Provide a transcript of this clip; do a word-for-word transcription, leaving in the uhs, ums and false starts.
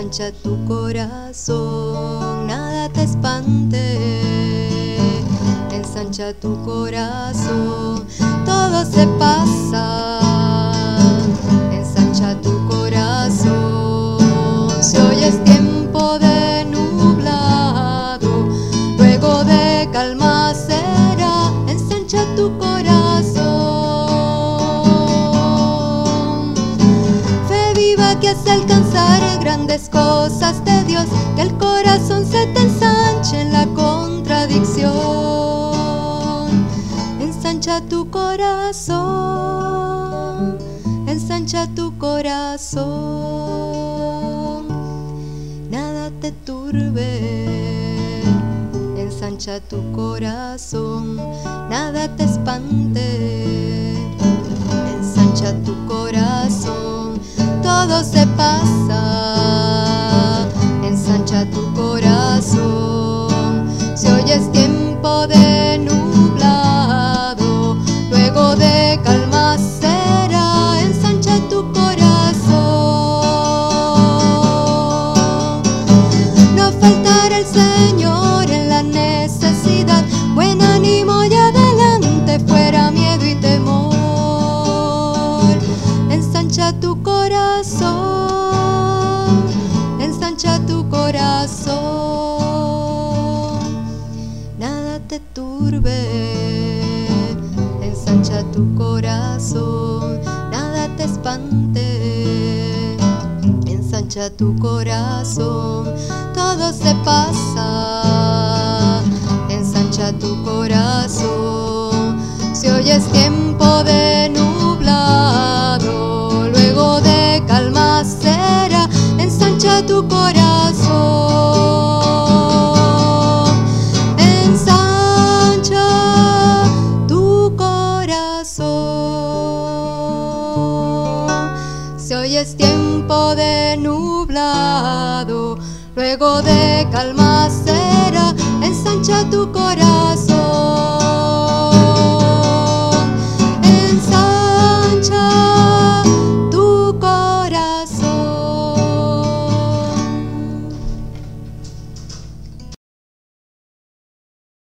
ensancha tu corazón, nada te espante. Ensancha tu corazón, todo se pasa. Ensancha tu corazón, si hoy es tiempo de nublado, luego de calma será. Ensancha tu corazón, fe viva que hace alcanzar grandes cosas de Dios, que el corazón se te ensanche en la contradicción. Ensancha tu corazón, ensancha tu corazón, nada te turbe. Ensancha tu corazón, nada te espante. Ensancha tu corazón, todo se pasa. Ensancha tu corazón, si hoy es tiempo de nublado, luego de calma será. Ensancha tu corazón, no faltará el Señor en la necesidad, buen ánimo y adelante, fuera miedo y temor. Ensancha tu corazón, ensancha tu corazón, nada te turbe. Ensancha tu corazón, nada te espante. Ensancha tu corazón, todo se pasa. Ensancha tu corazón, si hoy es tiempo de nublado, luego de calma será. Ensancha tu corazón, ensancha tu corazón, si hoy es tiempo de nublado, luego de calma será. Ensancha tu corazón, ensancha